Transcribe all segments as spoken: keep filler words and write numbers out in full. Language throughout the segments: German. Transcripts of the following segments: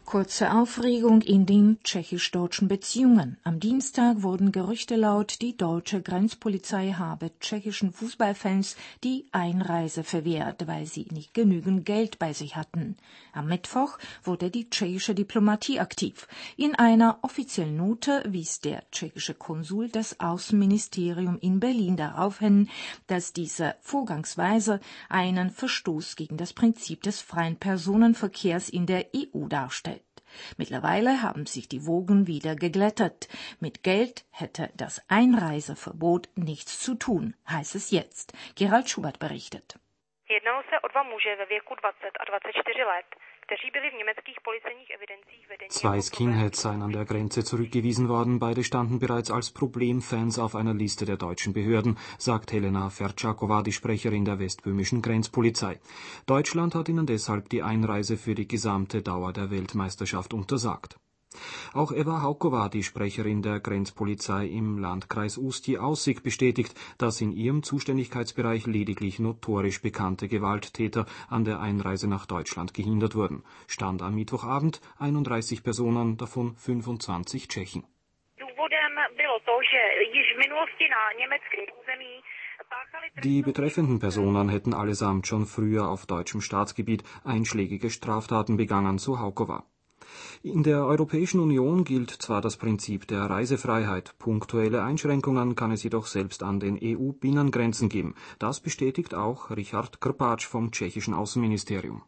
Kurze Aufregung in den tschechisch-deutschen Beziehungen. Am Dienstag wurden Gerüchte laut, die deutsche Grenzpolizei habe tschechischen Fußballfans die Einreise verwehrt, weil sie nicht genügend Geld bei sich hatten. Am Mittwoch wurde die tschechische Diplomatie aktiv. In einer offiziellen Note wies der tschechische Konsul das Außenministerium in Berlin darauf hin, dass diese Vorgangsweise einen Verstoß gegen das Prinzip des freien Personenverkehrs in der E U darstellt. Mittlerweile haben sich die Wogen wieder geglättet. Mit Geld hätte das Einreiseverbot nichts zu tun, heißt es jetzt. Gerald Schubert berichtet. Jednalo se o dva muže ve věku dvacet a dvacet čtyři let, kteří byli v německých policejních evidencích vedeni. Zwei Skinheads seien an der Grenze zurückgewiesen worden. Beide standen bereits als Problemfans auf einer Liste der deutschen Behörden, sagt Helena Ferčáková, die Sprecherin der westböhmischen Grenzpolizei. Deutschland hat ihnen deshalb die Einreise für die gesamte Dauer der Weltmeisterschaft untersagt. Auch Eva Haukova, die Sprecherin der Grenzpolizei im Landkreis Ústí-Aussig, bestätigt, dass in ihrem Zuständigkeitsbereich lediglich notorisch bekannte Gewalttäter an der Einreise nach Deutschland gehindert wurden. Stand am Mittwochabend einunddreißig Personen, davon fünfundzwanzig Tschechen. Die betreffenden Personen hätten allesamt schon früher auf deutschem Staatsgebiet einschlägige Straftaten begangen, so Haukova. In der Europäischen Union gilt zwar das Prinzip der Reisefreiheit, punktuelle Einschränkungen kann es jedoch selbst an den E U-Binnengrenzen geben. Das bestätigt auch Richard Krpáč vom tschechischen Außenministerium.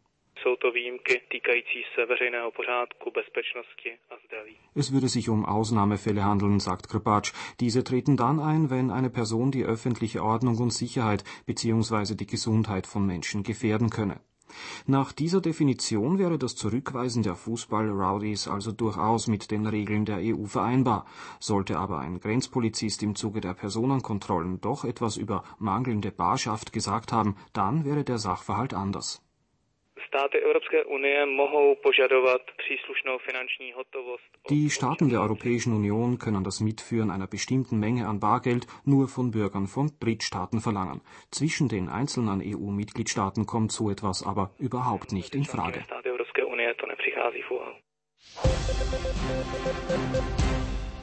Es würde sich um Ausnahmefälle handeln, sagt Krpáč. Diese treten dann ein, wenn eine Person die öffentliche Ordnung und Sicherheit bzw. die Gesundheit von Menschen gefährden könne. Nach dieser Definition wäre das Zurückweisen der Fußball-Rowdies also durchaus mit den Regeln der E U vereinbar. Sollte aber ein Grenzpolizist im Zuge der Personenkontrollen doch etwas über mangelnde Barschaft gesagt haben, dann wäre der Sachverhalt anders. Die Staaten der Europäischen Union können das Mitführen einer bestimmten Menge an Bargeld nur von Bürgern von Drittstaaten verlangen. Zwischen den einzelnen E U-Mitgliedstaaten kommt so etwas aber überhaupt nicht in Frage.